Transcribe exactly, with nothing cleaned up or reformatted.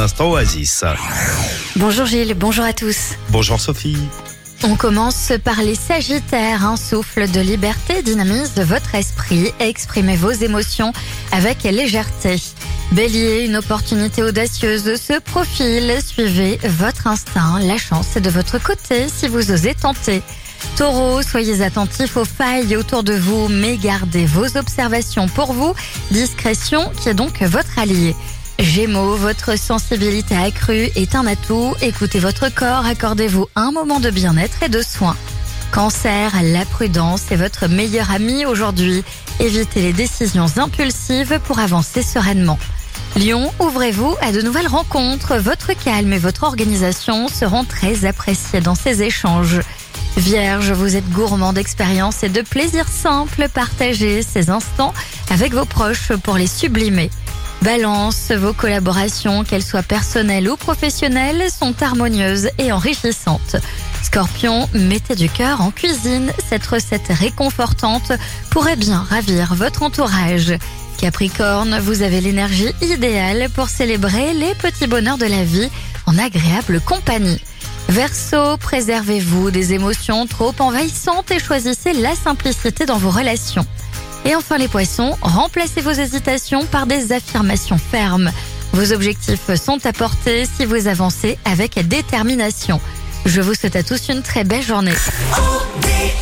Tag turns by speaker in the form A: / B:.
A: instant Oasis.
B: Bonjour Gilles, bonjour à tous.
A: Bonjour Sophie.
B: On commence par les Sagittaires. Un souffle de liberté dynamise votre esprit. Exprimez vos émotions avec légèreté. Bélier, une opportunité audacieuse se profile. Suivez votre instinct. La chance est de votre côté si vous osez tenter. Taureau, soyez attentifs aux failles autour de vous, mais gardez vos observations pour vous. Discrétion qui est donc votre allié. Gémeaux, votre sensibilité accrue est un atout. Écoutez votre corps, accordez-vous un moment de bien-être et de soin. Cancer, la prudence est votre meilleur ami aujourd'hui. Évitez les décisions impulsives pour avancer sereinement. Lion, ouvrez-vous à de nouvelles rencontres. Votre calme et votre organisation seront très appréciés dans ces échanges. Vierge, vous êtes gourmand d'expérience et de plaisir simple. Partagez ces instants avec vos proches pour les sublimer. Balance, vos collaborations, qu'elles soient personnelles ou professionnelles, sont harmonieuses et enrichissantes. Scorpion, mettez du cœur en cuisine. Cette recette réconfortante pourrait bien ravir votre entourage. Capricorne, vous avez l'énergie idéale pour célébrer les petits bonheurs de la vie en agréable compagnie. Verseau, préservez-vous des émotions trop envahissantes et choisissez la simplicité dans vos relations. Et enfin les poissons, remplacez vos hésitations par des affirmations fermes. Vos objectifs sont à portée si vous avancez avec détermination. Je vous souhaite à tous une très belle journée.